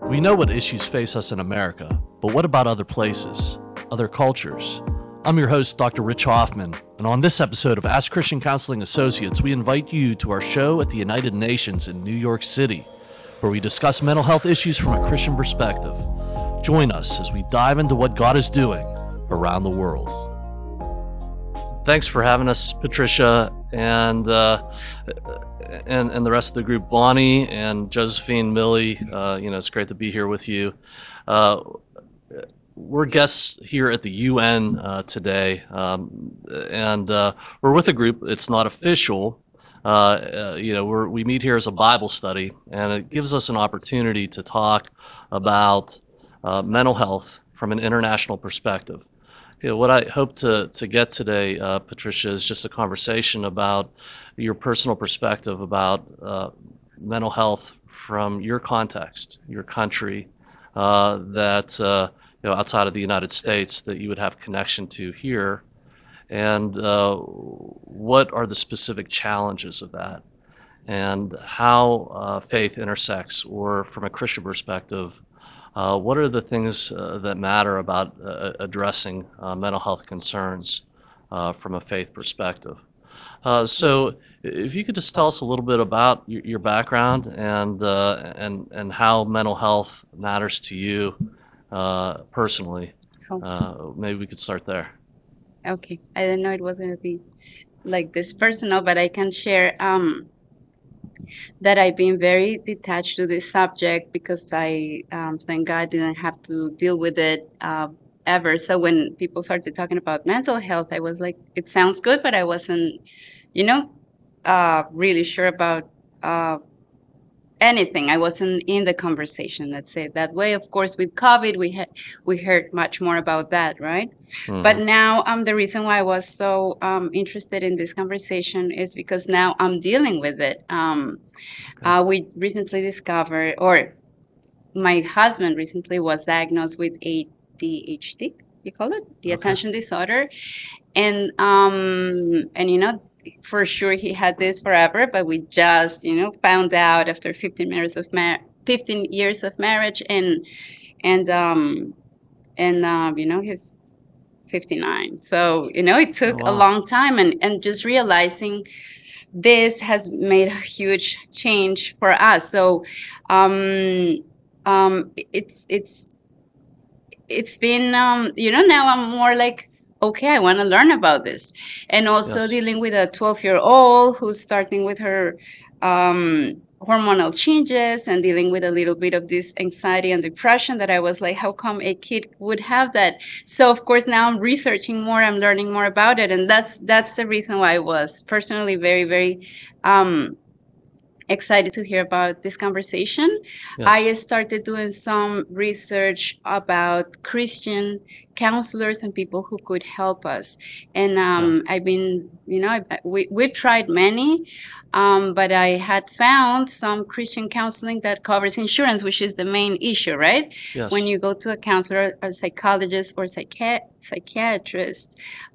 We know what issues face us in America, but what about other places, other cultures? I'm your host, Dr. Rich Hoffman, and on this episode of Ask Christian Counseling Associates, we invite you to our show at the United Nations in New York City, where we discuss mental health issues from a Christian perspective. Join us as we dive into what God is doing around the world. Thanks for having us, Patricia, and the rest of the group, Bonnie and Josephine, Millie. It's great to be here with you. We're guests here at the UN today, and we're with a group. It's not official. We meet here as a Bible study, and it gives us an opportunity to talk about mental health from an international perspective. What I hope to get today, Patricia, is just a conversation about your personal perspective about mental health from your context, your country, that outside of the United States that you would have connection to here, and what are the specific challenges of that, and how faith intersects, or from a Christian perspective, what are the things that matter about addressing mental health concerns from a faith perspective? So if you could just tell us a little bit about your background and how mental health matters to you personally. Maybe we could start there. Okay. I didn't know it was going to be like this personal, but I can share that I've been very detached to this subject because I, thank God, didn't have to deal with it ever. So when people started talking about mental health, I was like, it sounds good, but I wasn't, really sure about anything. I wasn't in the conversation, let's say it that way. Of course, with COVID, we heard much more about that, right? Mm-hmm. But now, the reason why I was so interested in this conversation is because now I'm dealing with it. We recently discovered, or my husband recently was diagnosed with ADHD. You call it the attention disorder, and for sure he had this forever, but we just found out after 15 years of 15 years of marriage, and he's 59. So it took a long time, and just realizing this has made a huge change for us. So it's been now I'm more like, okay, I want to learn about this, and also dealing with a 12-year-old who's starting with her hormonal changes, and dealing with a little bit of this anxiety and depression that I was like, how come a kid would have that? So of course now I'm researching more, I'm learning more about it, and that's the reason why I was personally very, very excited to hear about this conversation. Yes. I started doing some research about Christian counselors and people who could help us. And I've been, we've tried many, but I had found some Christian counseling that covers insurance, which is the main issue, right? Yes. When you go to a counselor, a psychologist, or psychiatrist,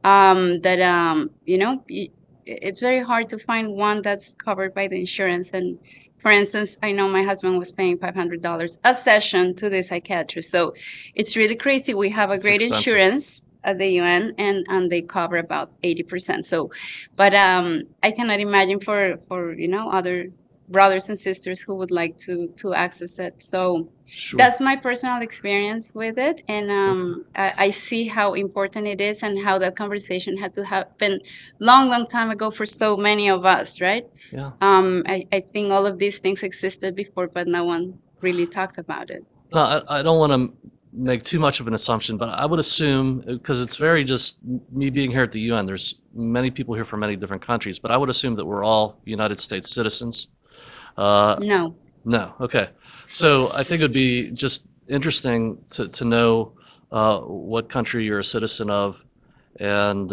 it's very hard to find one that's covered by the insurance. And for instance, I know my husband was paying $500 a session to the psychiatrist. So it's really crazy. We have a great insurance at the UN, and they cover about 80%. So, but I cannot imagine for other brothers and sisters who would like to access it. So that's my personal experience with it, and I see how important it is, and how that conversation had to happen long time ago for so many of us, right? Yeah. I think all of these things existed before, but no one really talked about it. No, I don't want to make too much of an assumption, but I would assume, because it's very just me being here at the UN, there's many people here from many different countries, but I would assume that we're all United States citizens. No. No. Okay. So I think it would be just interesting to know what country you're a citizen of, and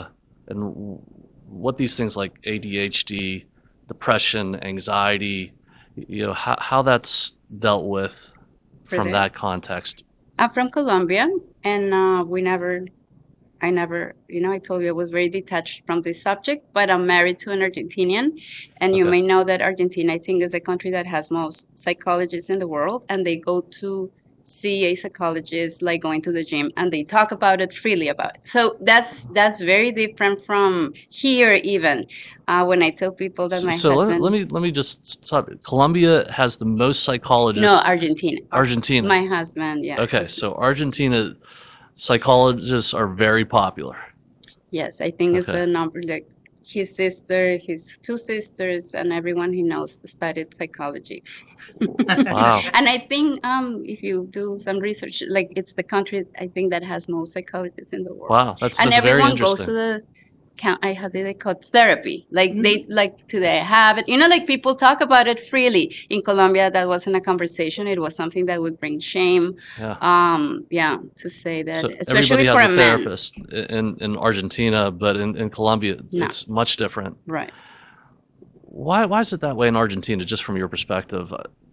what these things like ADHD, depression, anxiety, how that's dealt with from that context. I'm from Colombia, and I never, I told you I was very detached from this subject, but I'm married to an Argentinian. And you Okay. may know that Argentina, I think, is the country that has most psychologists in the world. And they go to see a psychologist like going to the gym, and they talk about it freely about it. So that's very different from here even. When I tell people that my So husband, let me just stop. Colombia has the most no, psychologists. Argentina, Argentina. my husband, yeah, Okay, has, so Argentina psychologists are very popular. yes, I think it's Okay. a number like his sister, his two sisters, and everyone he knows studied psychology. Wow. And I think if you do some research, like it's the country I think that has most psychologists in the world. Wow, And that's very everyone goes to interesting. the how do they call it? Therapy. Like they like do they have it? Like people talk about it freely. In Colombia, that wasn't a conversation. It was something that would bring shame. Yeah. Yeah, to say that, So especially everybody for has a a man. therapist in Argentina, but in Colombia No, it's much different. right. Why is it that way in Argentina, just from your perspective?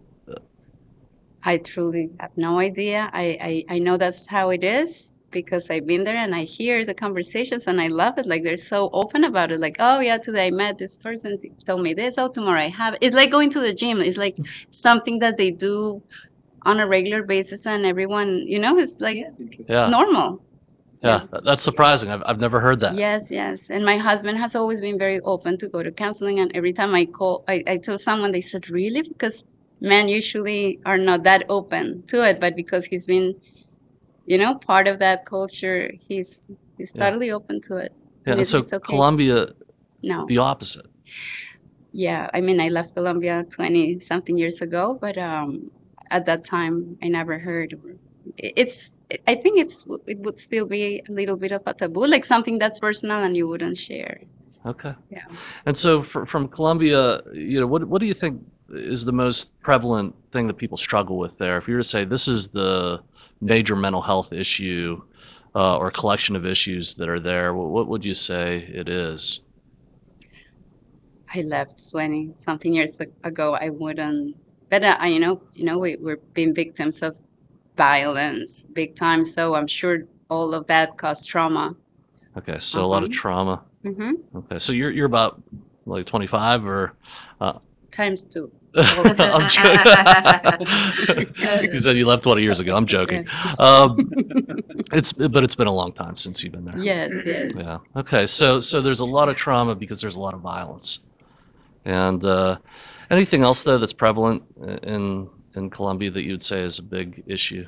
I truly have no idea. I know that's how it is because I've been there and I hear the conversations and I love it. Like they're so open about it. Like, oh yeah, today I met this person, told me this. Oh, tomorrow I have. It's like going to the gym. It's like something that they do on a regular basis, and everyone, it's like Yeah. normal. Yeah, Yes. that's surprising. I've never heard that. Yes, yes. And my husband has always been very open to go to counseling. And every time I call, I tell someone, they said, really? Because men usually are not that open to it. But because he's been, part of that culture, he's Yeah. totally open to it. Yeah, And and so it's okay. Colombia, No. the opposite. Yeah. I mean, I left Colombia 20 something years ago, but at that time, I never heard. It's, I think it would still be a little bit of a taboo, like something that's personal and you wouldn't share. Okay. Yeah. And so from Colombia, what do you think is the most prevalent thing that people struggle with there? If you were to say this is the major mental health issue or collection of issues that are there, what would you say it is? I left 20 something years ago. I wouldn't, but we're being victims of violence big time. So I'm sure all of that caused trauma. Okay, so a lot Uh-huh. of trauma. Mm-hmm. Okay, so you're about like 25 or Times two. I'm joking. You said you left 20 years ago. I'm joking. But it's been a long time since you've been there. Yes, yes. Yeah. Okay. So there's a lot of trauma because there's a lot of violence. And anything else though that's prevalent in Colombia that you'd say is a big issue?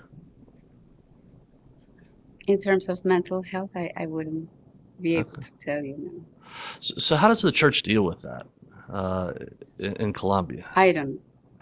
In terms of mental health, I wouldn't be able Okay. to tell you now. So how does the church deal with that uh, in Colombia? I don't.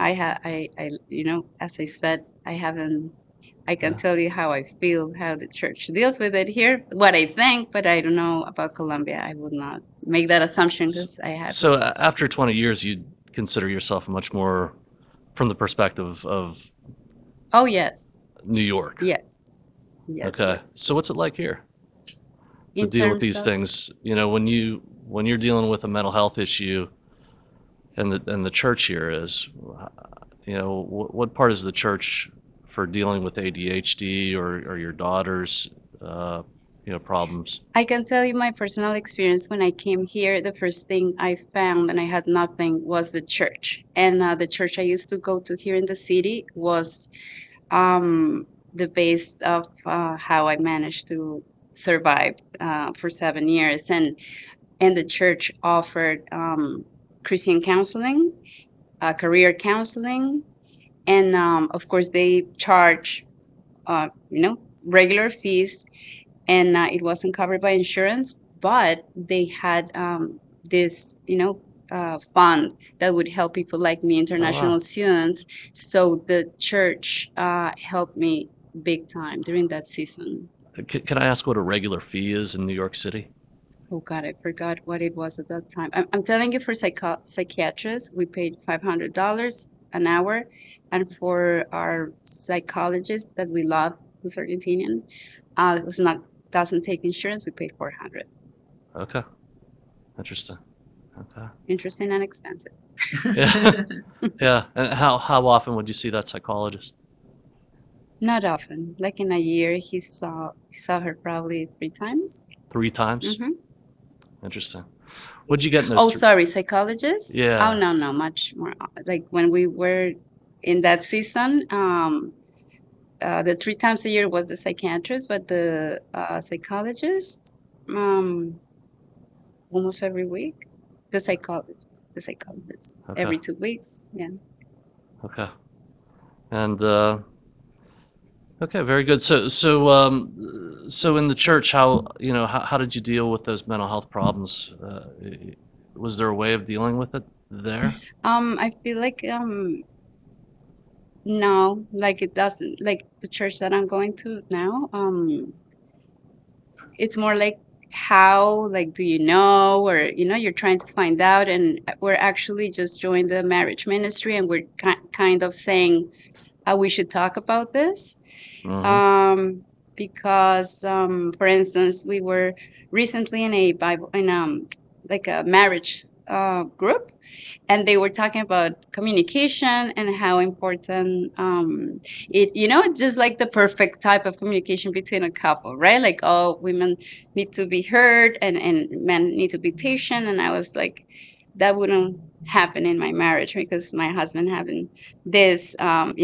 As I said, I haven't. I can Yeah. tell you how I feel, how the church deals with it here, what I think, but I don't know about Colombia. I would not make that assumption because I have. So after 20 years, you'd consider yourself much more from the perspective of Oh, yes. New York. Yes. Yes. Okay. Yes. So what's it like here to In deal with terms these of, things? When you're dealing with a mental health issue, and the church here is, what part is the church for dealing with ADHD or your daughter's, problems? I can tell you my personal experience when I came here. The first thing I found, and I had nothing, was the church. And the church I used to go to here in the city was the base of how I managed to survive for 7 years. And the church offered Christian counseling, career counseling, and of course they charge, regular fees, and it wasn't covered by insurance, but they had this, fund that would help people like me, Oh international wow. students. So the church helped me big time during that season. Can I ask what a regular fee is in New York City? Oh God, I forgot what it was at that time. I'm telling you, for psychiatrists, we paid $500 an hour, and for our psychologist that we love, who's Argentinian, who's not doesn't take insurance, we paid 400. Okay. Interesting. Okay. Interesting and expensive. Yeah. Yeah. And how often would you see that psychologist? Not often. Like in a year, he saw her probably 3 times. 3 times? Hmm. Interesting. What'd you get in Oh, those? sorry, psychologist? Oh, Yeah. no, no, much more. Like when we were in that season, the 3 times a year was the psychiatrist, but the psychologist, um, almost every week. The psychologist, Okay. every 2 weeks. Yeah. Okay. And okay, very good. So in the church, how did you deal with those mental health problems? Was there a way of dealing with it there? I feel like no, like it doesn't like the church that I'm going to now. It's more like how, like, do you know, or you're trying to find out, and we're actually just joined the marriage ministry, and we're kind of saying how we should talk about this. Mm-hmm. Because for instance, we were recently in a Bible in like a marriage group, and they were talking about communication and how important it's just like the perfect type of communication between a couple, right? Like, oh, women need to be heard, and men need to be patient. And I was like, that wouldn't happen in my marriage because my husband having this,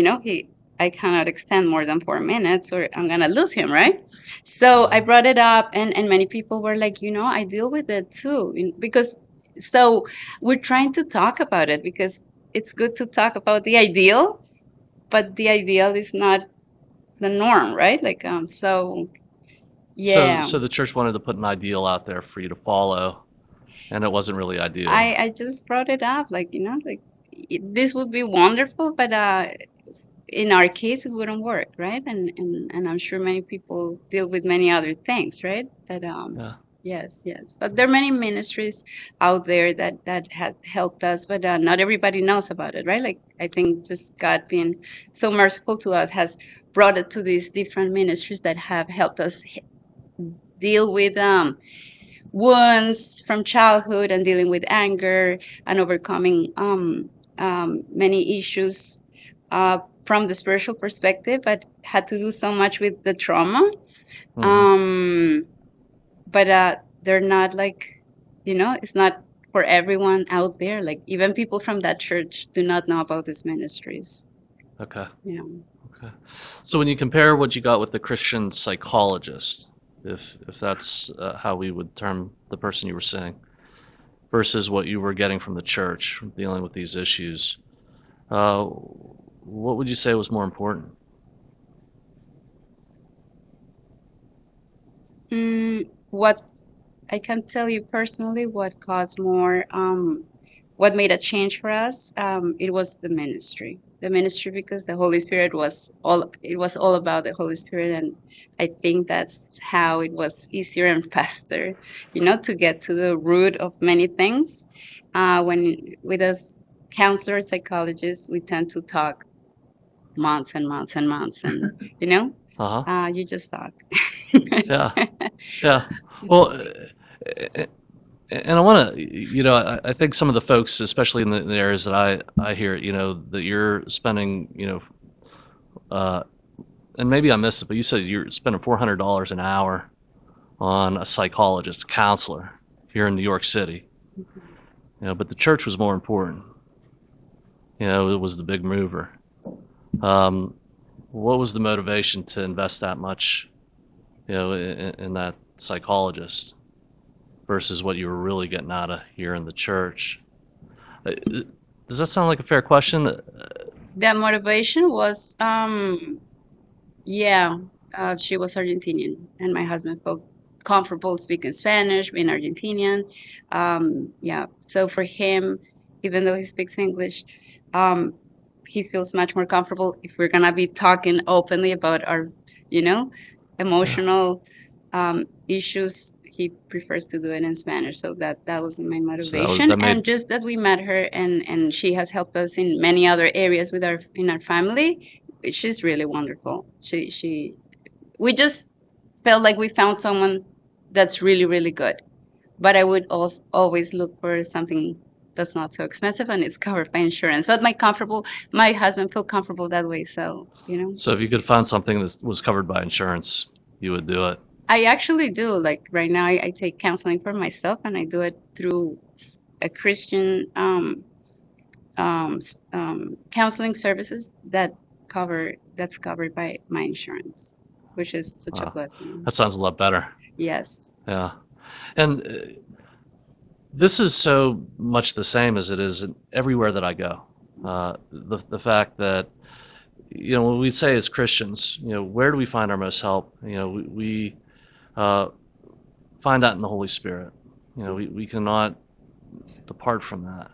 I cannot extend more than 4 minutes or I'm gonna lose him, right? So I brought it up, and many people were like, I deal with it too, because so we're trying to talk about it because it's good to talk about the ideal, but the ideal is not the norm, right? Like, so So, yeah, so the church wanted to put an ideal out there for you to follow, and it wasn't really I ideal. I just brought it up, like, like this would be wonderful, but in our case, it wouldn't work, right? And I'm sure many people deal with many other things, right? That Yeah. yes, yes. But there are many ministries out there that have helped us, but not everybody knows about it, right? Like I think just God being so merciful to us has brought it to these different ministries that have helped us deal with wounds from childhood and dealing with anger and overcoming many issues from the spiritual perspective, but had to do so much with the trauma. Mm-hmm. Um, but they're not like, it's not for everyone out there. Like even people from that church do not know about these ministries. Okay. Yeah. Okay. So when you compare what you got with the Christian psychologist, if that's how we would term the person you were seeing, versus what you were getting from the church dealing with these issues, what would you say was more important? What I can tell you personally, what caused more, what made a change for us, it was the ministry. The ministry, because the Holy Spirit it was all about the Holy Spirit. And I think that's how it was easier and faster, to get to the root of many things. When with us counselors, psychologists, we tend to talk months and months and months, and, Uh-huh. you just talk. Yeah. Yeah. You Well, just talk. and I want to, I think some of the folks, especially in the areas that I hear, that you're spending, uh, and maybe I missed it, but you said you're spending $400 an hour on a psychologist, a counselor here in New York City. But the church was more important. It was the big mover. Um, what was the motivation to invest that much, in that psychologist versus what you were really getting out of here in the church? Uh, Does that sound like a fair question? The motivation was, yeah, she was Argentinian, and my husband felt comfortable speaking Spanish, being Argentinian. Yeah, so for him, even though he speaks English, um, he feels much more comfortable if we're gonna be talking openly about our, you know, Yeah. emotional issues. He prefers to do it in Spanish, so that was my So motivation, that made and just that we met her, and she has helped us in many other areas with our family. She's really wonderful. We just felt like we found someone that's really, really good. But I would also always look for something that's not so expensive and it's covered by insurance. But my husband felt comfortable that way. So, so if you could find something that was covered by insurance, you would do it. I actually do. Like right now, I take counseling for myself, and I do it through a Christian counseling services that's covered by my insurance, which is such a blessing. That sounds a lot better. Yes. Yeah. And this is so much the same as it is everywhere that I go. The fact that, when we say as Christians, where do we find our most help? We find that in the Holy Spirit. We cannot depart from that.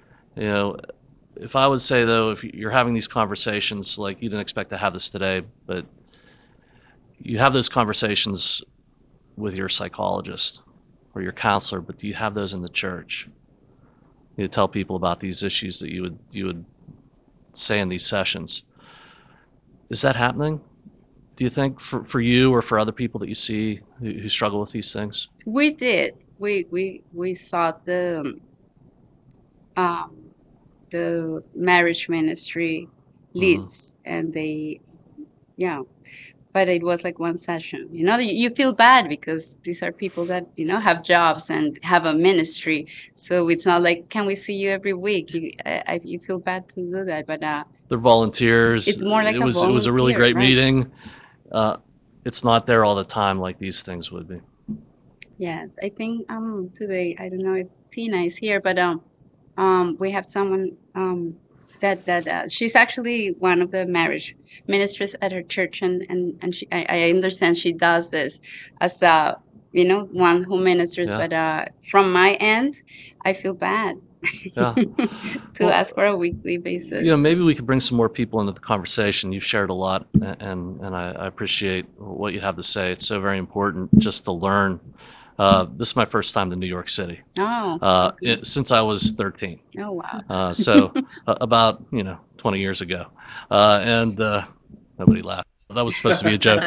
If I would say, though, if you're having these conversations, like you didn't expect to have this today, but you have those conversations with your psychologist or your counselor, but do you have those in the church? You tell people about these issues that you would say in these sessions. Is that happening? Do you think for you or for other people that you see who struggle with these things? We did. We saw um, the marriage ministry leads, and yeah, but it was like one session. You feel bad because these are people that have jobs and have a ministry, so it's not like, can we see you every week? You feel bad to do that, but They're volunteers. it's more like It a was a really volunteer, great right? meeting. It's not there all the time like these things would be. Yes, I think today, I don't know if Tina is here, but we have someone that she's actually one of the marriage ministers at her church, and I understand she does this as a one who ministers, Yeah. but from my end, I feel bad Yeah. to Well, ask for a weekly basis. maybe we could bring some more people into the conversation. You've shared a lot, and I appreciate what you have to say. It's so very important just to learn. This is my first time to New York City Oh, okay. since I was 13. Oh, wow. So about 20 years ago, and nobody laughed. That was supposed to be a joke.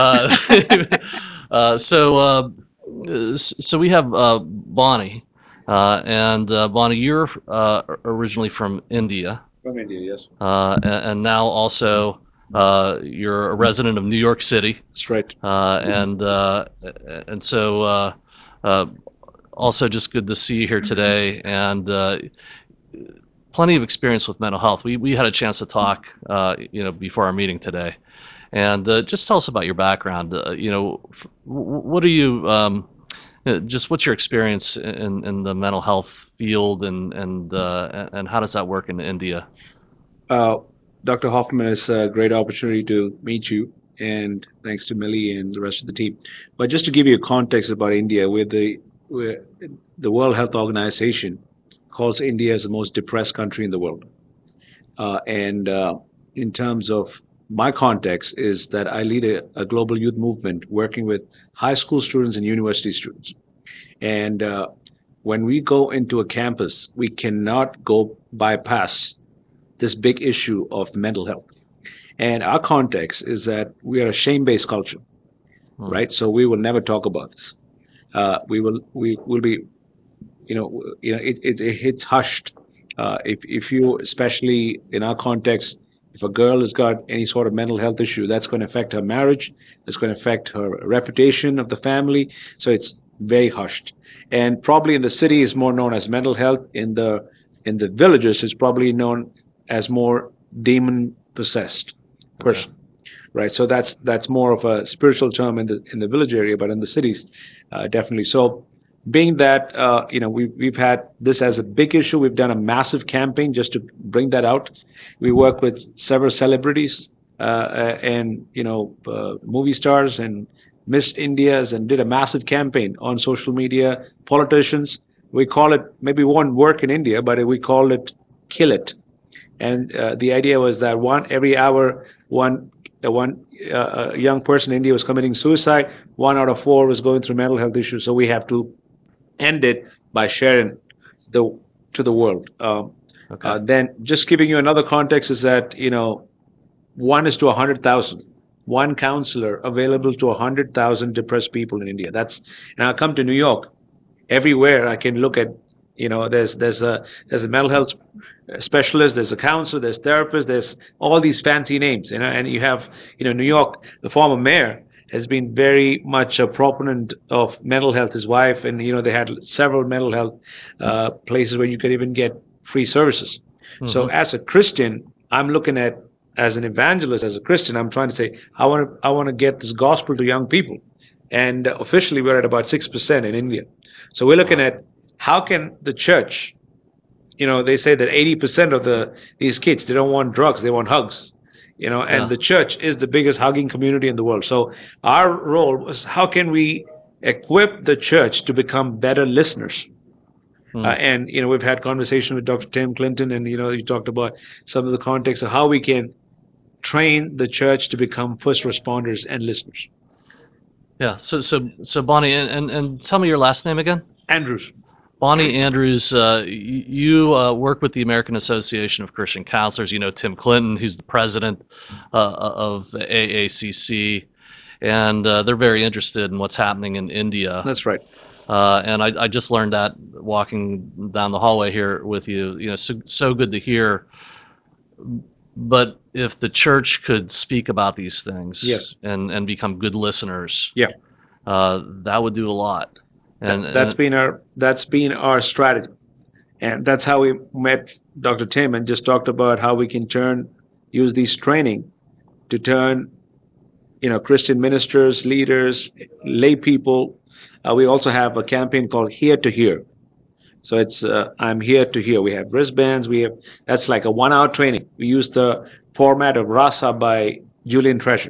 So we have Bonnie, and Bonnie, you're originally from India. From India, yes. And now also you're a resident of New York City. That's right. And so also just good to see you here today, and plenty of experience with mental health. We had a chance to talk, before our meeting today, and just tell us about your background. What are you? Just what's your experience in the mental health field, and how does that work in India? Dr. Hoffman, it's a great opportunity to meet you, and thanks to Millie and the rest of the team. But just to give you a context about India, the World Health Organization calls India as the most depressed country in the world. And in terms of my context is that I lead a global youth movement working with high school students and university students. And when we go into a campus, we cannot go bypass this big issue of mental health. And our context is that we are a shame-based culture, right? So we will never talk about this. We will be, it's hushed. If you, especially in our context, if a girl has got any sort of mental health issue, that's going to affect her marriage. That's going to affect her reputation of the family. So it's very hushed. And probably in the city is more known as mental health. In the villages, it's probably known as more demon possessed person. Okay. Right. So that's more of a spiritual term in the village area, but in the cities, definitely. So being that we've had this as a big issue, we've done a massive campaign just to bring that out. We work with several celebrities and movie stars and Miss Indias, and did a massive campaign on social media. Politicians, we call it, maybe won't work in India, but we call it Kill It. And the idea was that every hour, one young person in India was committing suicide. 1 out of 4 was going through mental health issues. So we have to end it by sharing to the world. Okay. Then just giving you another context is that 1 is to 100,000. One counselor available to 100,000 depressed people in India. And I come to New York. Everywhere I can look at, there's a mental health specialist, there's a counselor, there's therapists, there's all these fancy names, and you have, New York, the former mayor has been very much a proponent of mental health. His wife, and they had several mental health places where you could even get free services. So as a Christian, I'm looking at, as an evangelist, as a Christian, I'm trying to say, I want to get this gospel to young people. And officially, we're at about 6% in India. So we're looking at how can the church, they say that 80% of these kids, they don't want drugs, they want hugs. And the church is the biggest hugging community in the world. So our role was, how can we equip the church to become better listeners? And we've had conversation with Dr. Tim Clinton, and you talked about some of the context of how we can train the church to become first responders and listeners. Yeah. So Bonnie, and tell me your last name again. Andrews. Bonnie Andrews, you work with the American Association of Christian Counselors. You know Tim Clinton, who's the president of the AACC, and they're very interested in what's happening in India. That's right. And I just learned that walking down the hallway here with you. So good to hear. But if the church could speak about these things, yes, and become good listeners, yeah, that would do a lot. And that's been our strategy, and that's how we met Dr. Tim and just talked about how we can use these training to turn, Christian ministers, leaders, lay people. We also have a campaign called Here to Hear. So it's I'm here to hear. We have wristbands. That's like a 1-hour training. We use the format of RASA by Julian Treasure.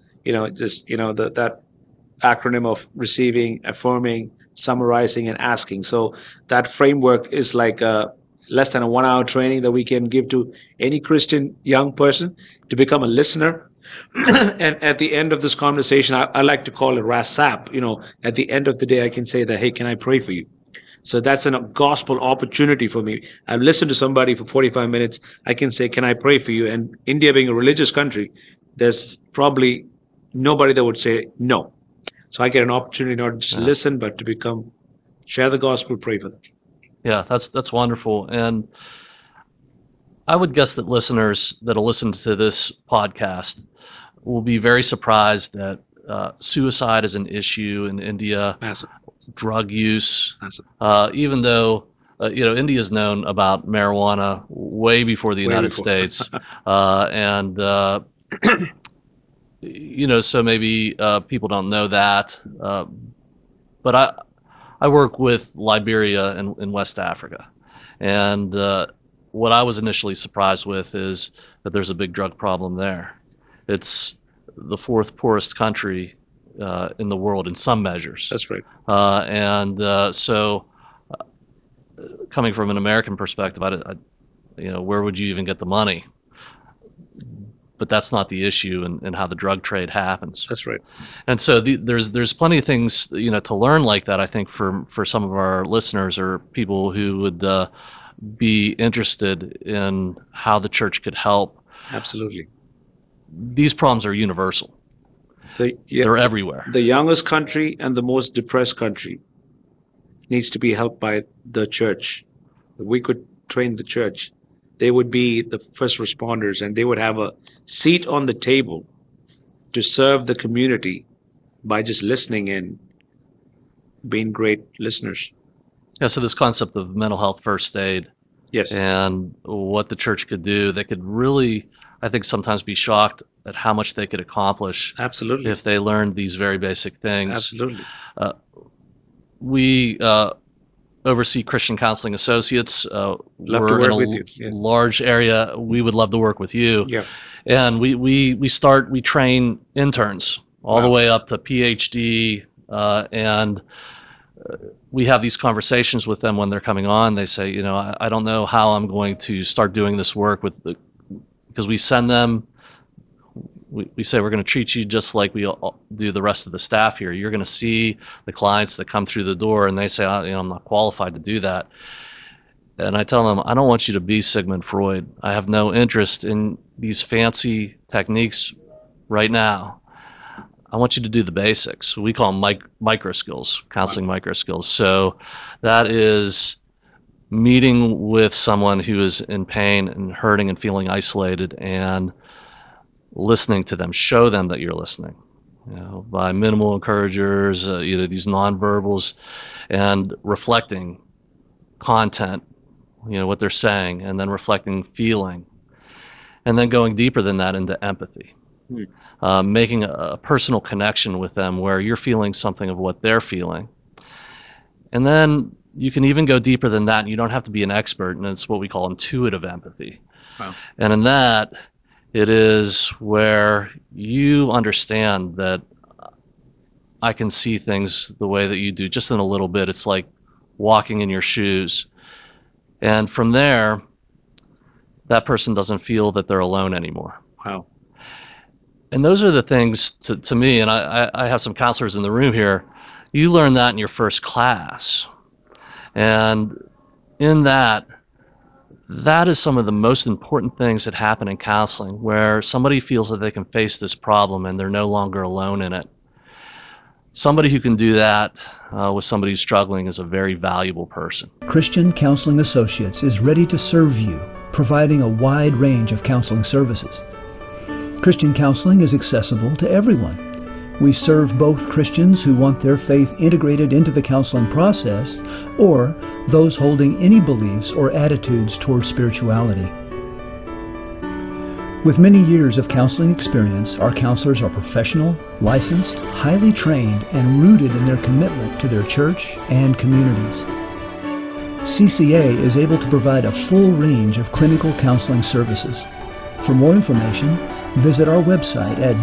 That acronym of receiving, affirming, summarizing, and asking. So that framework is like less than a 1-hour training that we can give to any Christian young person to become a listener. And at the end of this conversation, I like to call it RASAP. At the end of the day, I can say that, hey, can I pray for you? So that's a gospel opportunity for me. I've listened to somebody for 45 minutes. I can say, can I pray for you? And India being a religious country, there's probably nobody that would say no. So I get an opportunity not to just listen, but to share the gospel, pray for them. Yeah, that's wonderful. And I would guess that listeners that'll listen to this podcast will be very surprised that suicide is an issue in India. Massive. Drug use, even though India is known about marijuana way before the United States, and so maybe people don't know that. But I work with Liberia in West Africa, and what I was initially surprised with is that there's a big drug problem there. It's the fourth poorest country in the world in some measures. That's right. So coming from an American perspective, where would you even get the money? But that's not the issue in how the drug trade happens. That's right. And so there's plenty of things to learn like that. I think for some of our listeners or people who would be interested in how the church could help. Absolutely. These problems are universal. They're everywhere. The youngest country and the most depressed country needs to be helped by the church. If we could train the church, they would be the first responders, and they would have a seat on the table to serve the community by just listening and being great listeners. Yeah, so this concept of mental health first aid, yes, and what the church could do, they could really, I think, sometimes be shocked at how much they could accomplish. Absolutely. If they learned these very basic things. Absolutely. We oversee Christian Counseling Associates. Love to work with you. Yeah. Large area. We would love to work with you. Yeah. And we train interns all the way up to PhD, and we have these conversations with them when they're coming on. They say, I don't know how I'm going to start doing this work because we send them. We say we're going to treat you just like we do the rest of the staff here. You're going to see the clients that come through the door, and they say, I'm not qualified to do that. And I tell them, I don't want you to be Sigmund Freud. I have no interest in these fancy techniques right now. I want you to do the basics. We call them micro skills, counseling micro skills. So that is meeting with someone who is in pain and hurting and feeling isolated and listening to them. Show them that you're listening. by minimal encouragers, these nonverbals, and reflecting content, what they're saying, and then reflecting feeling, and then going deeper than that into empathy, making a personal connection with them where you're feeling something of what they're feeling. And then you can even go deeper than that, and you don't have to be an expert, and it's what we call intuitive empathy. Wow. And in that, it is where you understand that I can see things the way that you do, just in a little bit. It's like walking in your shoes. And from there, that person doesn't feel that they're alone anymore. Wow. And those are the things, to me, and I have some counselors in the room here, you learn that in your first class. And in that is some of the most important things that happen in counseling, where somebody feels that they can face this problem and they're no longer alone in it. Somebody who can do that with somebody who's struggling is a very valuable person. Christian Counseling Associates is ready to serve you, providing a wide range of counseling services. Christian counseling is accessible to everyone. We serve both Christians who want their faith integrated into the counseling process, or those holding any beliefs or attitudes toward spirituality. With many years of counseling experience, our counselors are professional, licensed, highly trained, and rooted in their commitment to their church and communities. CCA is able to provide a full range of clinical counseling services. For more information, visit our website at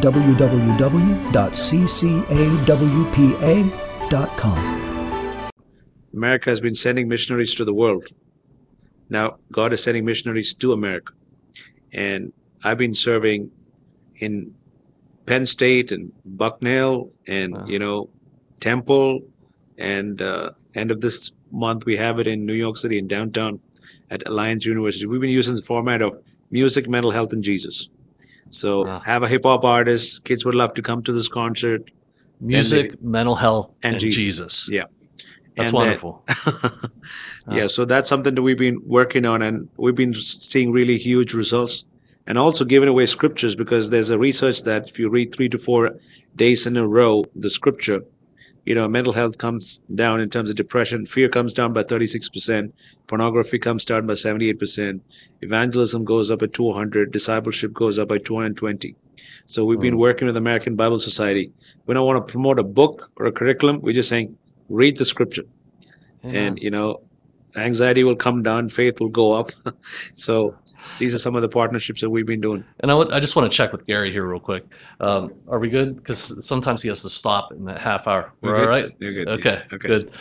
www.ccawpa.com. America has been sending missionaries to the world. Now God is sending missionaries to America. And I've been serving in Penn State and Bucknell and, Temple. And end of this month, we have it in New York City in downtown at Alliance University. We've been using the format of music, mental health, and Jesus. So have a hip-hop artist. Kids would love to come to this concert. Music, mental health, and Jesus. Yeah. That's wonderful. Yeah, so that's something that we've been working on, and we've been seeing really huge results. And also giving away scriptures, because there's a research that if you read 3 to 4 days in a row, the scripture, mental health comes down in terms of depression. Fear comes down by 36%. Pornography comes down by 78%. Evangelism goes up by 200. Discipleship goes up by 220. So we've been working with American Bible Society. We don't want to promote a book or a curriculum. We're just saying, read the scripture. Amen. And, anxiety will come down, faith will go up. So these are some of the partnerships that we've been doing. And I just want to check with Gary here real quick. Are we good? Because sometimes he has to stop in that half hour. We're all right? You're good. Okay, Okay. good.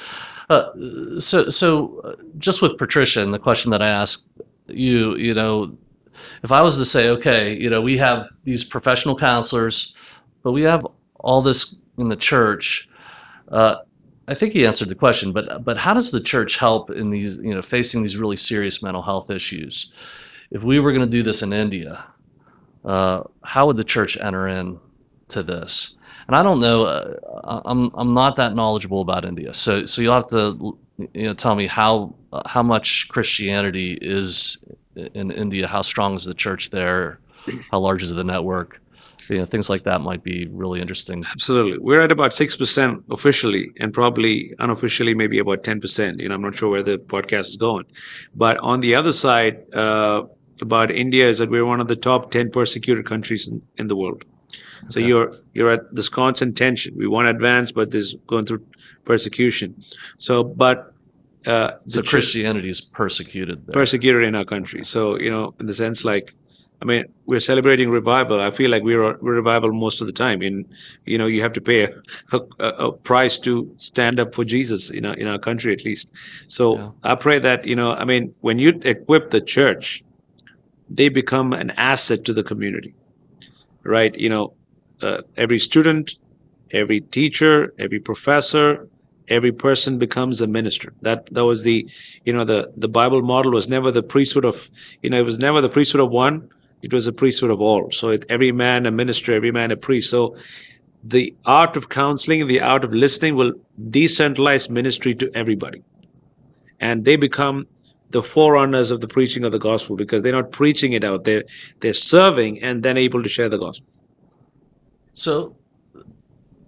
So just with Patricia and the question that I asked you, if I was to say, okay, we have these professional counselors, but we have all this in the church, I think he answered the question, but how does the church help in these, facing these really serious mental health issues? If we were going to do this in India, how would the church enter into this? And I don't know. I'm not that knowledgeable about India, so you'll have to tell me how much Christianity is in India. How strong is the church there? How large is the network? Things like that might be really interesting. Absolutely. We're at about 6% officially, and probably unofficially maybe about 10%. I'm not sure where the podcast is going. But on the other side, about India is that we're one of the top 10 persecuted countries in the world. So you're at this constant tension. We want to advance, but there's going through persecution. So Christianity is persecuted there. Persecuted in our country. So, in the sense we're celebrating revival. I feel like we're revival most of the time. And, you have to pay a price to stand up for Jesus in our country, at least. So I pray that, when you equip the church, they become an asset to the community, right? Every student, every teacher, every professor, every person becomes a minister. That was the Bible model was never the priesthood of, it was never the priesthood of one. It was a priesthood of all. So every man a minister, every man a priest. So the art of counseling, the art of listening will decentralize ministry to everybody. And they become the forerunners of the preaching of the gospel, because they're not preaching it out. They're serving and then able to share the gospel. So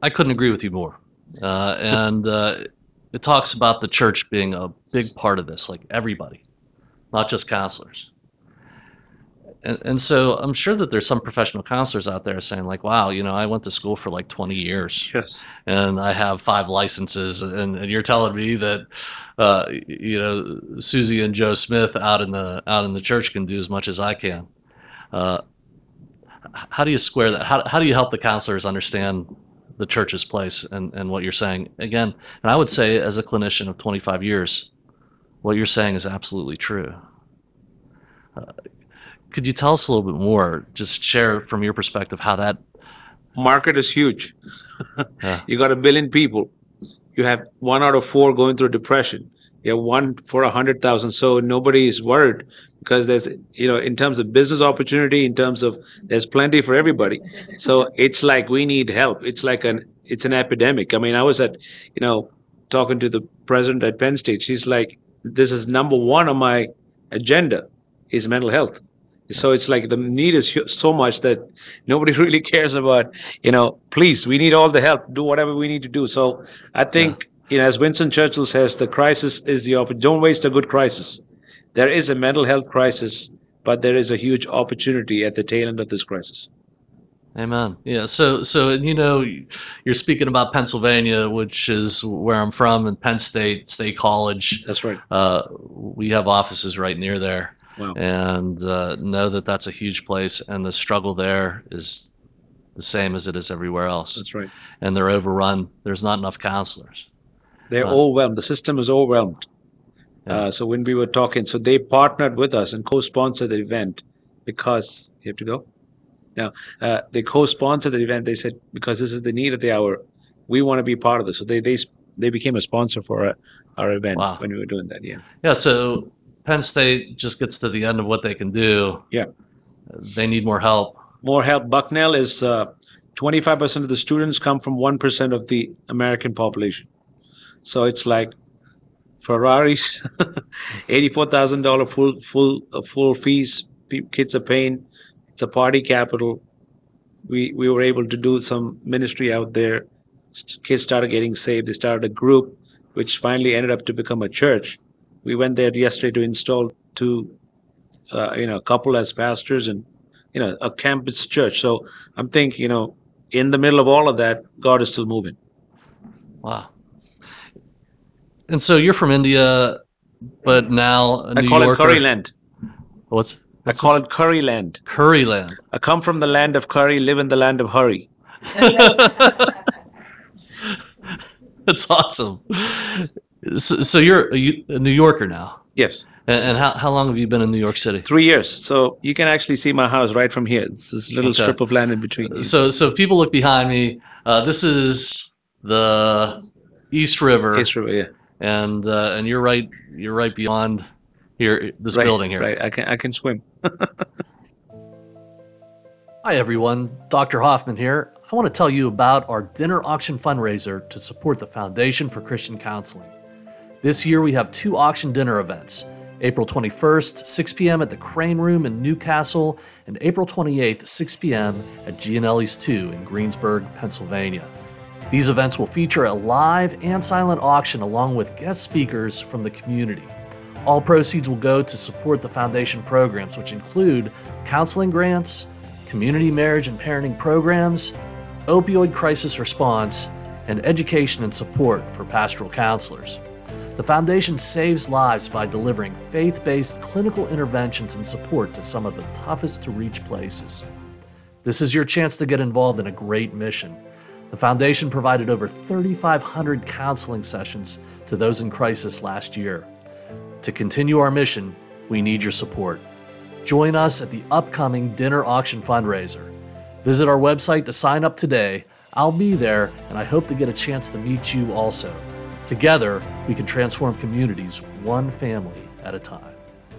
I couldn't agree with you more. And it talks about the church being a big part of this, like everybody, not just counselors. And so I'm sure that there's some professional counselors out there saying like, wow, I went to school for like 20 years. Yes. And I have 5 licenses, and you're telling me that, Susie and Joe Smith out in the church can do as much as I can. How do you square that? How do you help the counselors understand the church's place and what you're saying? Again, and I would say as a clinician of 25 years, what you're saying is absolutely true. Could you tell us a little bit more? Just share from your perspective how that Market is huge. Yeah. You got 1 billion people. You have 1 out of 4 going through depression. You have 1 for 100,000. So nobody is worried because there's, in terms of business opportunity, in terms of there's plenty for everybody. So it's like we need help. It's like it's an epidemic. I mean, I was talking to the president at Penn State. She's like, this is number 1 on my agenda is mental health. So it's like the need is so much that nobody really cares about, please, we need all the help, do whatever we need to do. So I think, as Winston Churchill says, the crisis is the opportunity. Don't waste a good crisis. There is a mental health crisis, but there is a huge opportunity at the tail end of this crisis. Amen. Yeah. So you're speaking about Pennsylvania, which is where I'm from, and Penn State College. That's right. We have offices right near there. Wow. And know that that's a huge place, and the struggle there is the same as it is everywhere else. That's right. And they're overrun. There's not enough counselors. They're overwhelmed. The system is overwhelmed. Yeah. So when we were talking, so they partnered with us and co-sponsored the event because you have to go. Now they co-sponsored the event. They said because this is the need of the hour, we want to be part of this. So they became a sponsor for our event. Wow. When we were doing that. Yeah. Yeah. So Penn State just gets to the end of what they can do. Yeah. They need more help. More help. Bucknell is 25% of the students come from 1% of the American population. So it's like Ferraris, $84,000 full fees. Kids are paying. It's a party capital. We were able to do some ministry out there. Kids started getting saved. They started a group, which finally ended up to become a church. We went there yesterday to install 2, a couple as pastors and, a campus church. So I'm thinking, in the middle of all of that, God is still moving. Wow. And so you're from India, but now I call it Curryland. I call it Curryland. Curryland. I come from the land of curry, live in the land of hurry. That's awesome. So you're a New Yorker now. Yes. And how long have you been in New York City? 3 years. So you can actually see my house right from here. It's this little strip of land in between. So if people look behind me, this is the East River. East River, yeah. And you're right beyond here, this building here. Right. I can swim. Hi everyone, Dr. Hoffman here. I want to tell you about our dinner auction fundraiser to support the Foundation for Christian Counseling. This year we have 2 auction dinner events, April 21st, 6 p.m. at the Crane Room in Newcastle, and April 28th, 6 p.m. at Gianelli's 2 in Greensburg, Pennsylvania. These events will feature a live and silent auction along with guest speakers from the community. All proceeds will go to support the Foundation programs, which include counseling grants, community marriage and parenting programs, opioid crisis response, and education and support for pastoral counselors. The Foundation saves lives by delivering faith-based clinical interventions and support to some of the toughest to reach places. This is your chance to get involved in a great mission. The Foundation provided over 3,500 counseling sessions to those in crisis last year. To continue our mission, we need your support. Join us at the upcoming dinner auction fundraiser. Visit our website to sign up today. I'll be there, and I hope to get a chance to meet you also. Together, we can transform communities one family at a time.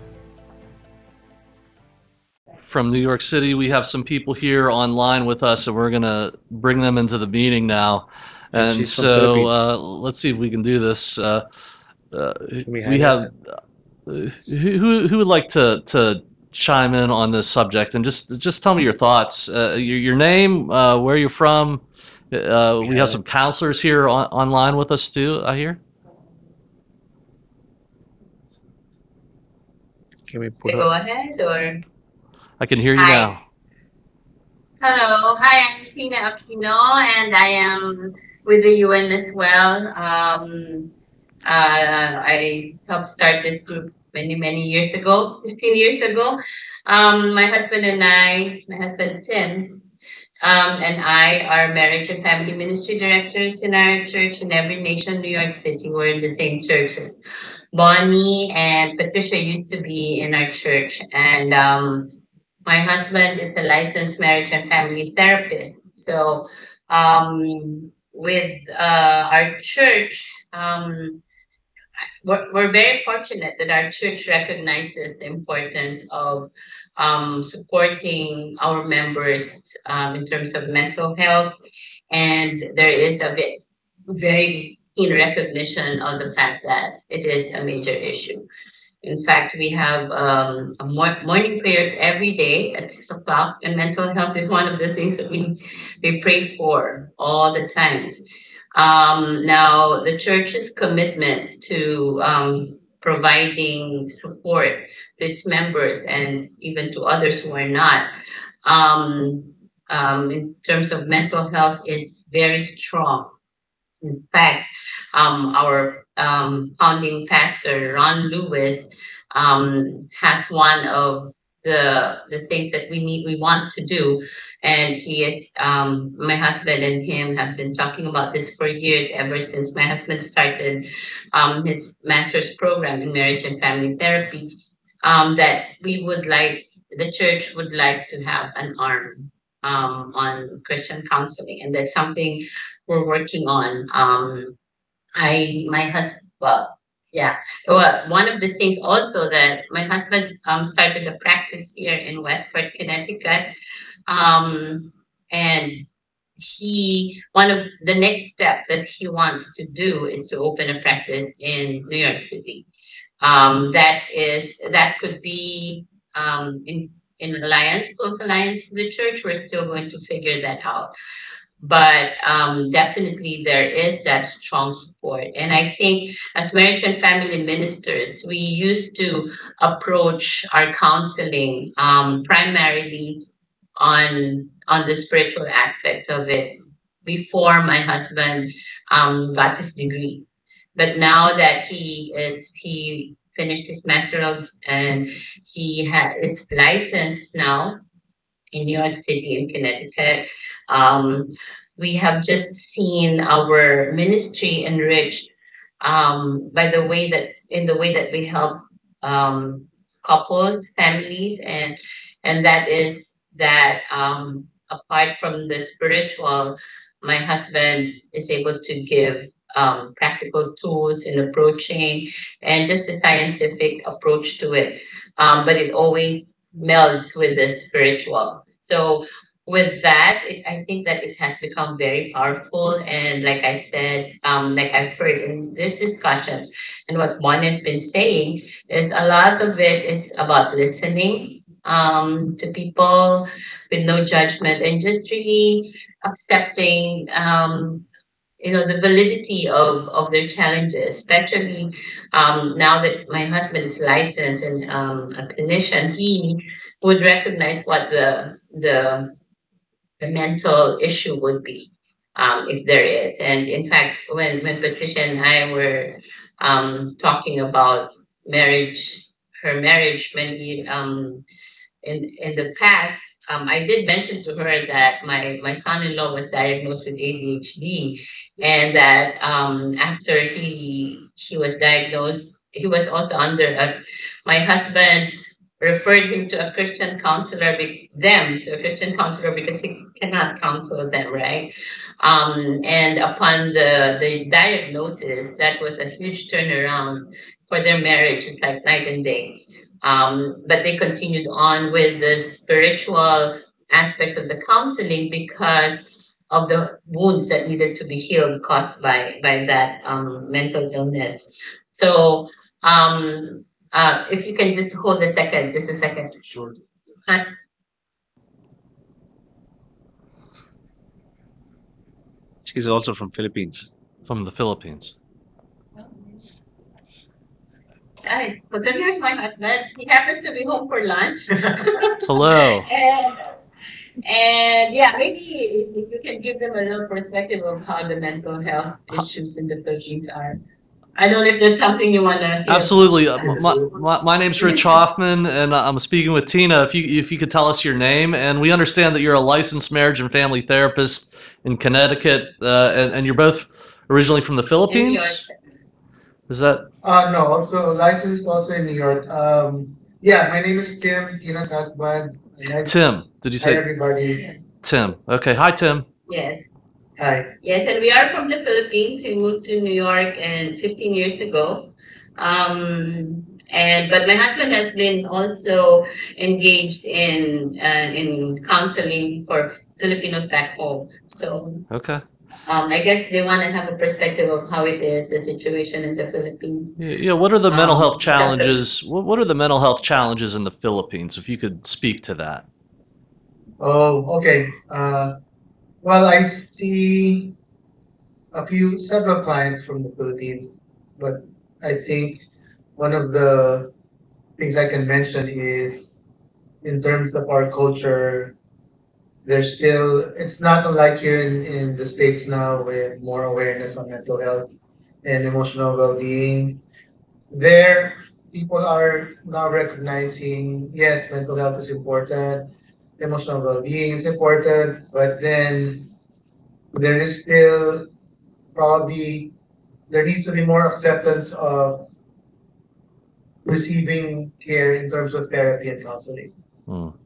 From New York City, we have some people here online with us, and we're going to bring them into the meeting now. And so let's see if we can do this. We have who would like to chime in on this subject, and just tell me your thoughts, your name, where you're from, We have some counselors here online with us too, I hear. Can we put Go her? ahead or I can hear you hi. now. Hello. Hi, I'm Tina Aquino and I am with the UN as well. I helped start this group many years ago, 15 years ago. My husband and my husband Tim, and I are marriage and family ministry directors in our church in Every Nation, New York City. We're in the same churches. Bonnie and Patricia used to be in our church, and my husband is a licensed marriage and family therapist. So, with our church, we're very fortunate that our church recognizes the importance of supporting our members in terms of mental health, and there is a very keen recognition of the fact that it is a major issue. In fact, we have morning prayers every day at 6 o'clock, and mental health is one of the things that we pray for all the time. Now, the church's commitment to providing support to its members and even to others who are not, um, in terms of mental health, is very strong. In fact, our founding pastor, Ron Lewis, has one of the things that we want to do, and he is my husband and him have been talking about this for years, ever since my husband started his master's program in marriage and family therapy. That we would like the church would like to have an arm on Christian counseling, and that's something we're working on. My husband, well, yeah. Well, one of the things also that my husband started a practice here in Westport, Connecticut, and one of the next step that he wants to do is to open a practice in New York City. That could be in alliance, close alliance to the church. We're still going to figure that out, but definitely there is that strong support. And I think as marriage and family ministers, we used to approach our counseling primarily on the spiritual aspect of it before my husband got his degree. But now that he finished his master's and is licensed now in New York City and Connecticut. Um, we have just seen our ministry enriched by the way that we help um, couples, families, and that is that apart from the spiritual, my husband is able to give practical tools in approaching and just the scientific approach to it. But it always melds with the spiritual. So with that, I think that it has become very powerful. And like I said, like I've heard in this discussions, and what one has been saying is a lot of it is about listening to people with no judgment and just really accepting the validity of their challenges, especially now that my husband is licensed and a clinician. He would recognize what the mental issue would be, if there is. And in fact, when Patricia and I were talking about marriage, her marriage many in the past, I did mention to her that my son-in-law was diagnosed with ADHD, and that after he was diagnosed, he was also under my husband referred him to a Christian counselor, them to a Christian counselor because he cannot counsel them, right? And upon the diagnosis, that was a huge turnaround for their marriage. It's like night and day. But they continued on with the spiritual aspect of the counseling because of the wounds that needed to be healed caused by that mental illness. So, if you can just hold a second, just a second. Sure. Hi. She's also from Philippines. From the Philippines. Hi. So here's my husband. He happens to be home for lunch. Hello. And yeah, maybe if you can give them a little perspective of how the mental health issues in the Philippines are. I don't know if that's something you want to hear. Absolutely. My name's Rich Hoffman, and I'm speaking with Tina. If you could tell us your name, and we understand that you're a licensed marriage and family therapist in Connecticut, and you're both originally from the Philippines. Is that? No, also licensed also in New York. Yeah, my name is Tim, Tina's husband. Nice. Tim, did you say? Hi, everybody. Tim. Okay. Hi, Tim. Yes. Hi. Yes, and we are from the Philippines. We moved to New York and 15 years ago. But my husband has been also engaged in counseling for Filipinos back home. So Okay. I guess they want to have a perspective of how it is, the situation in the Philippines. Yeah. What are the mental health That's challenges? What are the mental health challenges in the Philippines? If you could speak to that. Oh, okay. Well, I see several clients from the Philippines, but I think one of the things I can mention is in terms of our culture, it's not unlike here in the States now with more awareness on mental health and emotional well-being. There, people are now recognizing, yes, mental health is important, emotional well-being is important, but then there is still probably there needs to be more acceptance of receiving care in terms of therapy and counseling. Mm.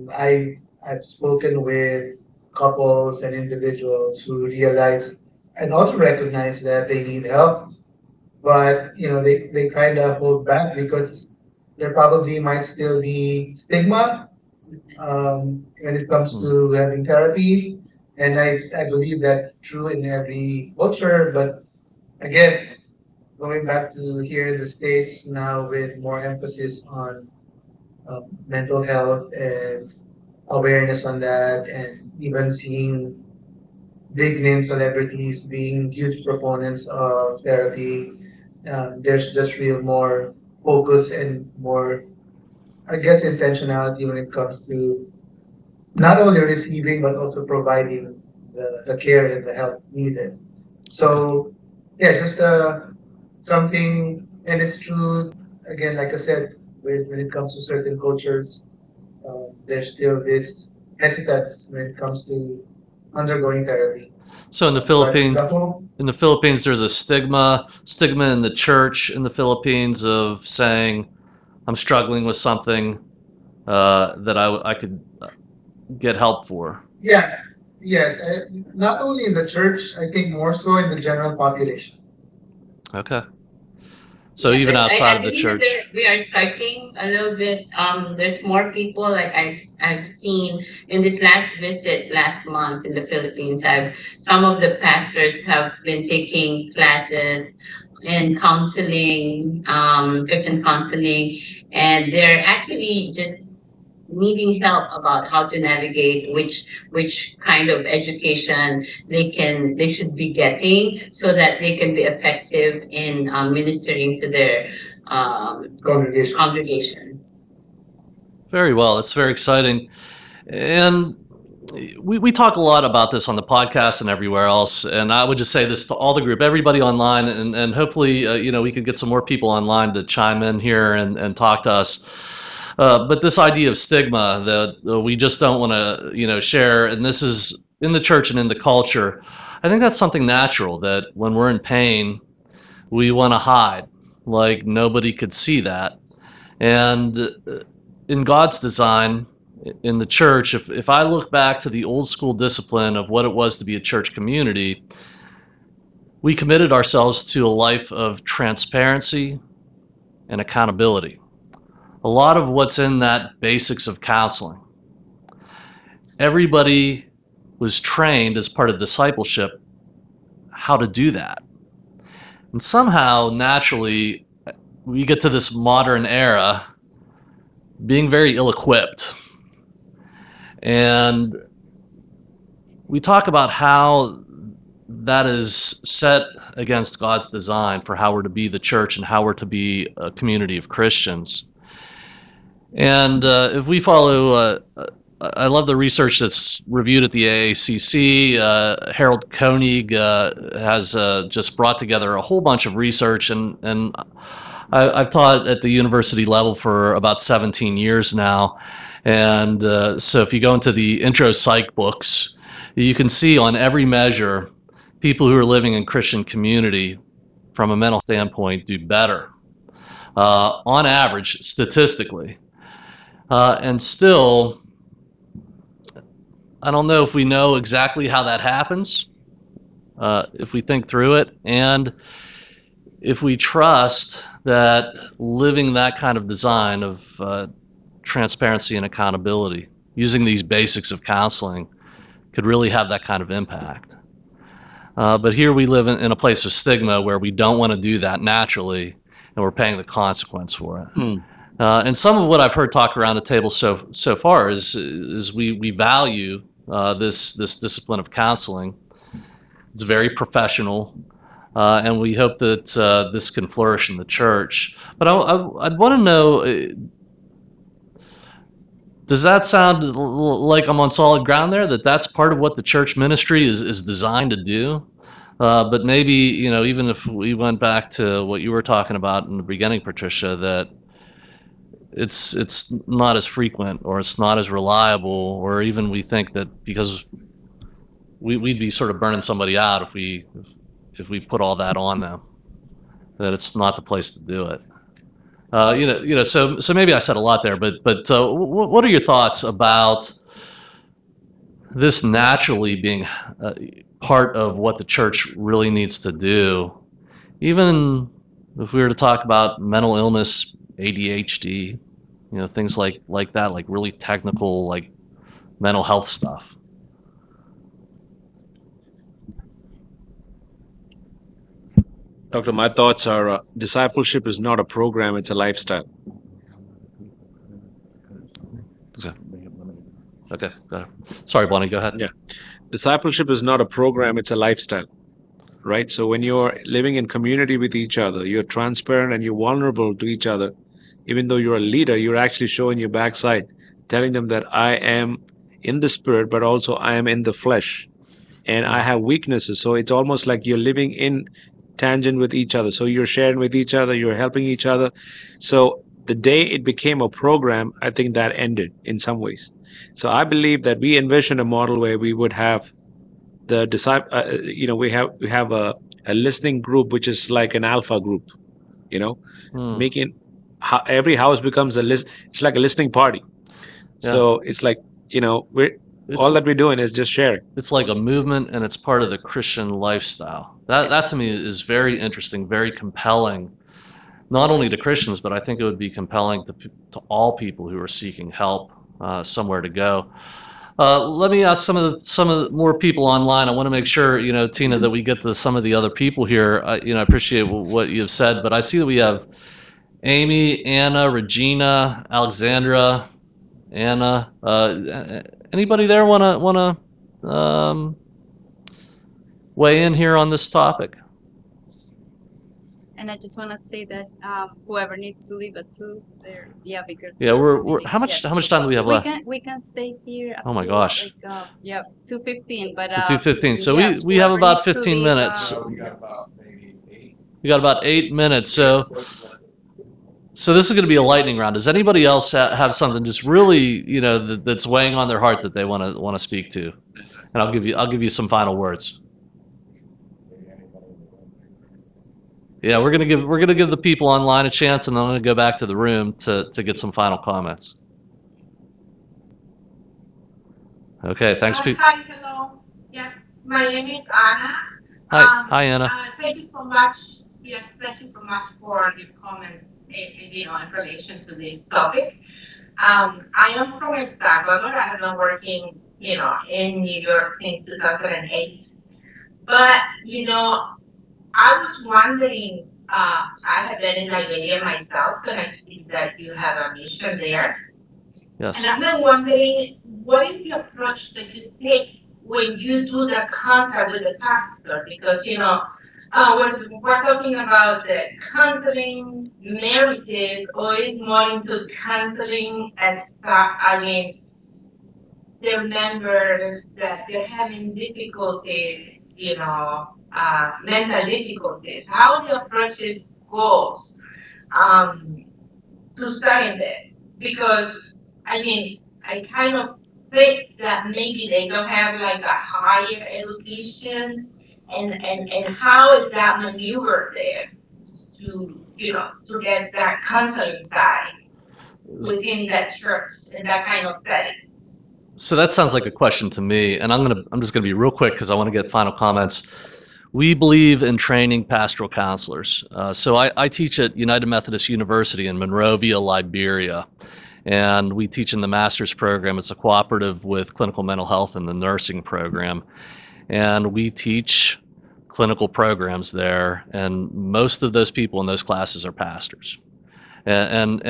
I've spoken with couples and individuals who realize and also recognize that they need help, but they kind of hold back because there probably might still be stigma when it comes to having therapy, and I believe that's true in every culture. But I guess going back to here in the States now with more emphasis on mental health and awareness on that, and even seeing big name celebrities being huge proponents of therapy. There's just real more focus and more, I guess, intentionality when it comes to not only receiving but also providing the care and the help needed. So, yeah, just something, and it's true, again, like I said, when it comes to certain cultures, there's still this hesitance when it comes to undergoing therapy. So in the Philippines, there's a stigma in the church in the Philippines of saying, I'm struggling with something that I could get help for. Yeah, yes. Not only in the church, I think more so in the general population. Okay. So even outside of the church, we are starting a little bit. There's more people like I've seen in this last visit last month in the Philippines. Some of the pastors have been taking classes in counseling, Christian counseling, and they're actually just needing help about how to navigate which kind of education they should be getting so that they can be effective in ministering to their congregations. Very well. That's very exciting. And we talk a lot about this on the podcast and everywhere else. And I would just say this to all the group, everybody online, and hopefully, we could get some more people online to chime in here and talk to us. But this idea of stigma that we just don't want to, share, and this is in the church and in the culture, I think that's something natural that when we're in pain, we want to hide, like nobody could see that. And in God's design, in the church, if I look back to the old school discipline of what it was to be a church community, we committed ourselves to a life of transparency and accountability. A lot of what's in that basics of counseling. Everybody was trained as part of discipleship how to do that. And somehow, naturally, we get to this modern era being very ill-equipped. And we talk about how that is set against God's design for how we're to be the church and how we're to be a community of Christians. And if we follow, I love the research that's reviewed at the AACC. Harold Koenig has just brought together a whole bunch of research, and I've taught at the university level for about 17 years now. And so if you go into the intro psych books, you can see on every measure, people who are living in Christian community from a mental standpoint do better, on average, statistically. And still, I don't know if we know exactly how that happens, if we think through it, and if we trust that living that kind of design of transparency and accountability, using these basics of counseling, could really have that kind of impact. But here we live in a place of stigma where we don't want to do that naturally, and we're paying the consequence for it. And some of what I've heard talk around the table so far is we value this discipline of counseling. It's very professional, and we hope that this can flourish in the church. But I'd want to know, does that sound like I'm on solid ground there? That's part of what the church ministry is designed to do? But maybe, even if we went back to what you were talking about in the beginning, Patricia, that it's not as frequent, or it's not as reliable, or even we think that because we'd be sort of burning somebody out if we put all that on them, that it's not the place to do it. So maybe I said a lot there, but what are your thoughts about this naturally being part of what the church really needs to do, even if we were to talk about mental illness, ADHD, things like that, like really technical, like mental health stuff? Doctor, my thoughts are discipleship is not a program, it's a lifestyle. Okay, got it. Sorry, Bonnie, go ahead. Yeah. Discipleship is not a program, it's a lifestyle, right? So when you're living in community with each other, you're transparent and you're vulnerable to each other. Even though you're a leader, you're actually showing your backside, telling them that I am in the spirit, but also I am in the flesh, and I have weaknesses. So it's almost like you're living in tangent with each other. So you're sharing with each other, you're helping each other. So the day it became a program, I think that ended in some ways. So I believe that we envisioned a model where we would have the disciple, we have a listening group, which is like an alpha group, making every house becomes it's like a listening party. Yeah. So it's like, all that we're doing is just sharing. It's like a movement, and it's part of the Christian lifestyle. That to me is very interesting, very compelling, not only to Christians, but I think it would be compelling to all people who are seeking help, somewhere to go. Let me ask some of the more people online. I want to make sure, Tina, that we get to some of the other people here. I appreciate what you've said, but I see that we have Amy, Anna, Regina, Alexandra, Anna. Anybody there want to weigh in here on this topic? And I just want to say that whoever needs to leave at 2, because we're how much time do we have left? We can stay here. Oh my gosh. 2:15, but to 2:15. So we have about 15 minutes. We got about maybe 8. We got about 8 minutes. So this is going to be a lightning round. Does anybody else have something just really, that's weighing on their heart that they want to speak to? And I'll give you some final words. Yeah, we're gonna give the people online a chance, and then I'm gonna go back to the room to get some final comments. Okay, thanks, Pete. Hi, hello. Yes, my name is Anna. Hi, Anna. Thank you so much. Yes, thank you so much for your comments, in relation to this topic. I am from El Salvador. I have been working, in New York since 2008. But, I was wondering, I have been in Liberia myself, and I see that you have a mission there. Yes. And I've been wondering, what is the approach that you take when you do the contact with the pastor, because we're talking about the counseling marriages, or is more into counseling as the members that they're having difficulties, mental difficulties. How the approach it goes to studying that, because I kind of think that maybe they don't have like a higher education, and how is that maneuver there to get that counseling side within that church and that kind of setting. So that sounds like a question to me, and I'm just gonna be real quick because I want to get final comments. We believe in training pastoral counselors. So I teach at United Methodist University in Monrovia, Liberia, and we teach in the master's program. It's a cooperative with clinical mental health and the nursing program, and we teach clinical programs there, and most of those people in those classes are pastors. And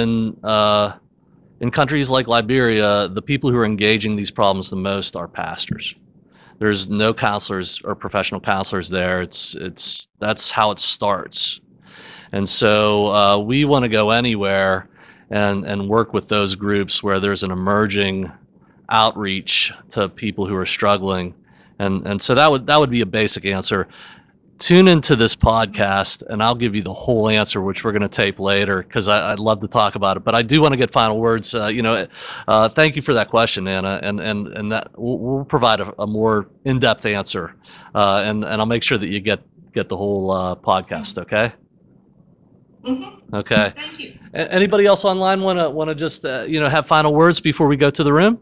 in countries like Liberia, the people who are engaging these problems the most are pastors. There's no counselors or professional counselors there. That's how it starts. And so we want to go anywhere and work with those groups where there's an emerging outreach to people who are struggling. And so that would be a basic answer. Tune into this podcast, and I'll give you the whole answer, which we're going to tape later because I'd love to talk about it. But I do want to get final words. Thank you for that question, Anna, and that we'll provide a more in-depth answer, and I'll make sure that you get the whole podcast. Okay. Mm-hmm. Okay. Thank you. Anybody else online want to just have final words before we go to the room?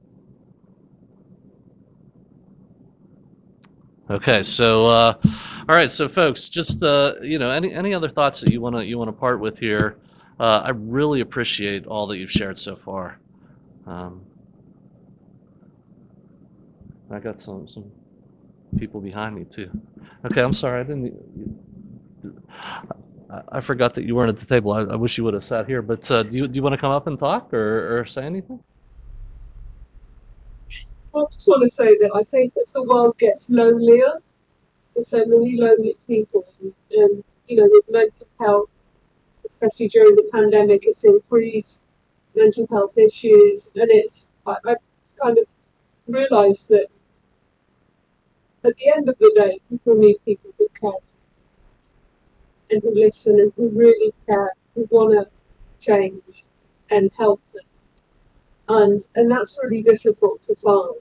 Okay, so all right, so folks, just any other thoughts that you want to part with here? I really appreciate all that you've shared so far. I got some people behind me too. Okay, I'm sorry, I forgot that you weren't at the table. I wish you would have sat here. But do you want to come up and talk or say anything? I just want to say that I think as the world gets lonelier, there's so many lonely people, and with mental health, especially during the pandemic, it's increased mental health issues, and I kind of realised that at the end of the day, people need people who care and who listen and who really care, who want to change and help them, and that's really difficult to find.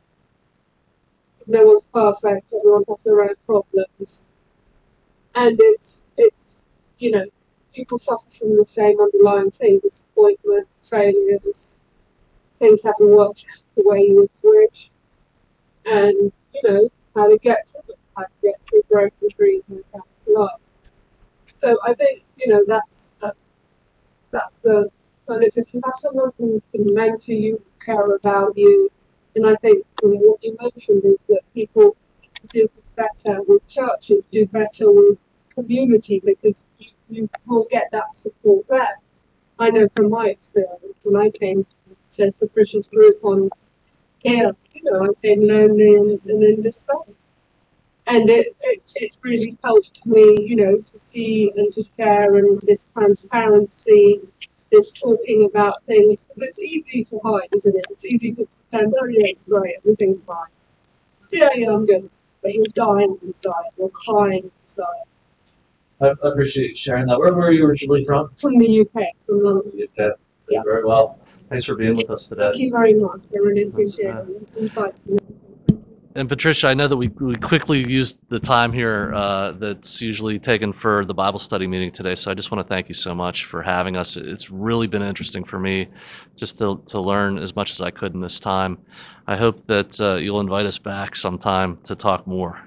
No one's perfect, everyone has their own problems. And it's people suffer from the same underlying thing, disappointment, failures, things haven't worked out the way you would wish. And, how to get through it, how to get through broken dreams and life. So I think, that's the kind of, if you have someone who can mentor you, care about you, and I think what you mentioned is that people do better with churches, do better with community, because you will get that support there. I know from my experience when I came to the Patricia's group on care, I came lonely and in despair. And it's really helped me, to see and to share, and this transparency, this talking about things, because it's easy to hide, isn't it? It's easy to pretend, oh yeah, it's great, everything's fine. Yeah, I'm good. But you're dying inside, you're crying inside. I appreciate you sharing that. Where were you originally from? From the UK, from London. UK. Yeah. Very well. Thanks for being with us today. Thank you very much. I really appreciate it. Insight. And Patricia, I know that we quickly used the time here that's usually taken for the Bible study meeting today, so I just want to thank you so much for having us. It's really been interesting for me just to learn as much as I could in this time. I hope that you'll invite us back sometime to talk more.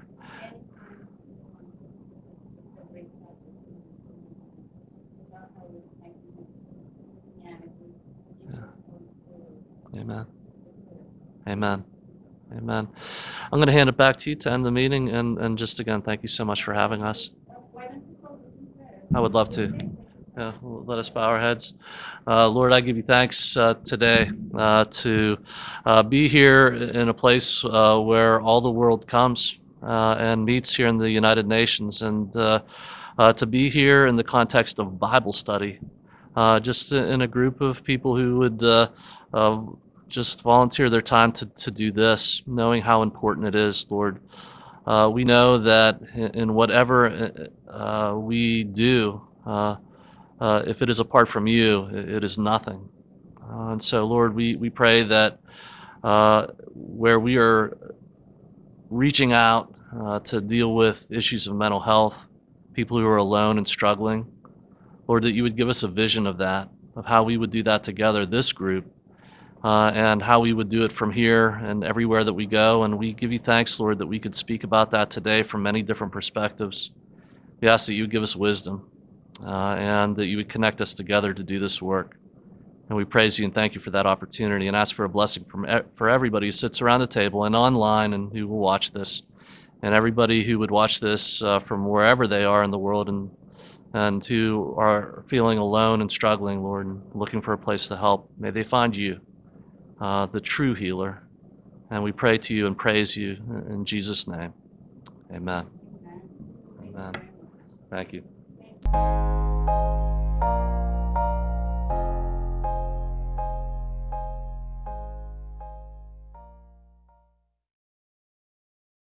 Yeah. Amen. Amen. Amen. I'm going to hand it back to you to end the meeting, and just again, thank you so much for having us. I would love to. Let us bow our heads. Lord, I give you thanks today to be here in a place where all the world comes and meets here in the United Nations, and to be here in the context of Bible study, just in a group of people who would just volunteer their time to do this, knowing how important it is, Lord. We know that in whatever we do, if it is apart from you, it is nothing. And so, Lord, we pray that where we are reaching out to deal with issues of mental health, people who are alone and struggling, Lord, that you would give us a vision of that, of how we would do that together, this group, and how we would do it from here and everywhere that we go. And we give you thanks, Lord, that we could speak about that today from many different perspectives. We ask that you would give us wisdom and that you would connect us together to do this work. And we praise you and thank you for that opportunity, and ask for a blessing for everybody who sits around the table and online and who will watch this, and everybody who would watch this from wherever they are in the world, and who are feeling alone and struggling, Lord, and looking for a place to help. May they find you, the true healer. And we pray to you and praise you in Jesus' name. Amen. Amen. Thank you.